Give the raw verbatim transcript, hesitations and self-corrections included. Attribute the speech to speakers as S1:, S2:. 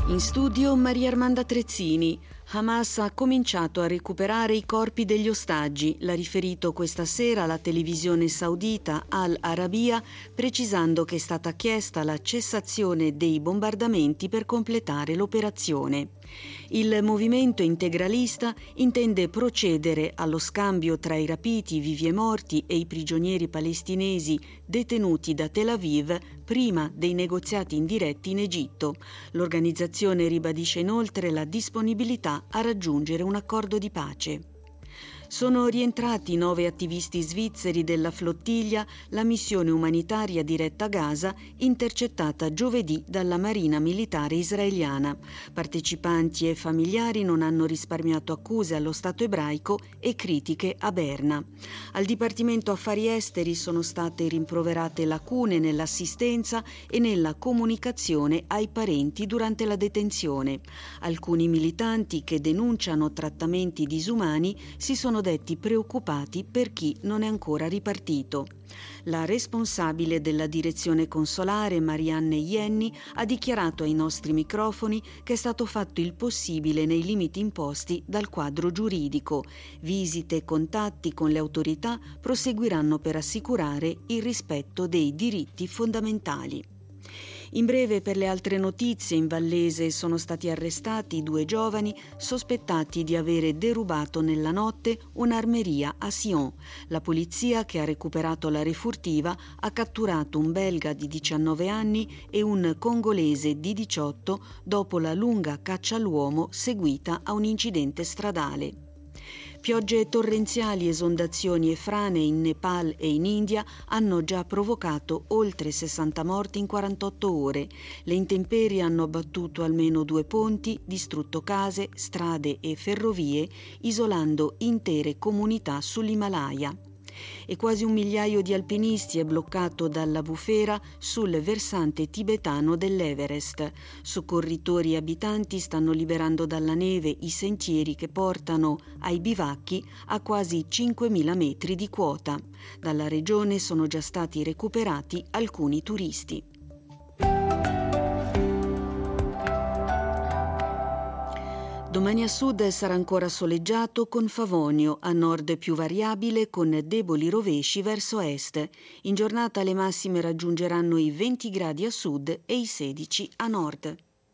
S1: In studio Maria Armanda Trezzini. Hamas ha cominciato a recuperare i corpi degli ostaggi, l'ha riferito questa sera la televisione saudita Al Arabiya, precisando che è stata chiesta la cessazione dei bombardamenti per completare l'operazione. Il movimento integralista intende procedere allo scambio tra i rapiti vivi e morti e i prigionieri palestinesi detenuti da Tel Aviv prima dei negoziati indiretti in Egitto. L'organizzazione ribadisce inoltre la disponibilità a raggiungere un accordo di pace. Sono rientrati nove attivisti svizzeri della flottiglia, la missione umanitaria diretta a Gaza, intercettata giovedì dalla Marina Militare israeliana. Partecipanti e familiari non hanno risparmiato accuse allo Stato ebraico e critiche a Berna. Al Dipartimento Affari Esteri sono state rimproverate lacune nell'assistenza e nella comunicazione ai parenti durante la detenzione. Alcuni militanti che denunciano trattamenti disumani si sono detti preoccupati per chi non è ancora ripartito. La responsabile della direzione consolare, Marianne Ienni, ha dichiarato ai nostri microfoni che è stato fatto il possibile nei limiti imposti dal quadro giuridico. Visite e contatti con le autorità proseguiranno per assicurare il rispetto dei diritti fondamentali. In breve, per le altre notizie, in Vallese sono stati arrestati due giovani sospettati di avere derubato nella notte un'armeria a Sion. La polizia, che ha recuperato la refurtiva, ha catturato un belga di diciannove anni e un congolese di diciotto dopo la lunga caccia all'uomo seguita a un incidente stradale. Piogge torrenziali, esondazioni e frane in Nepal e in India hanno già provocato oltre sessanta morti in quarantotto ore. Le intemperie hanno abbattuto almeno due ponti, distrutto case, strade e ferrovie, isolando intere comunità sull'Himalaya. E quasi un migliaio di alpinisti è bloccato dalla bufera sul versante tibetano dell'Everest. Soccorritori e abitanti stanno liberando dalla neve i sentieri che portano ai bivacchi a quasi cinquemila metri di quota. Dalla regione sono già stati recuperati alcuni turisti. Domani a sud sarà ancora soleggiato con favonio, a nord più variabile con deboli rovesci verso est. In giornata le massime raggiungeranno i venti gradi a sud e i sedici a nord.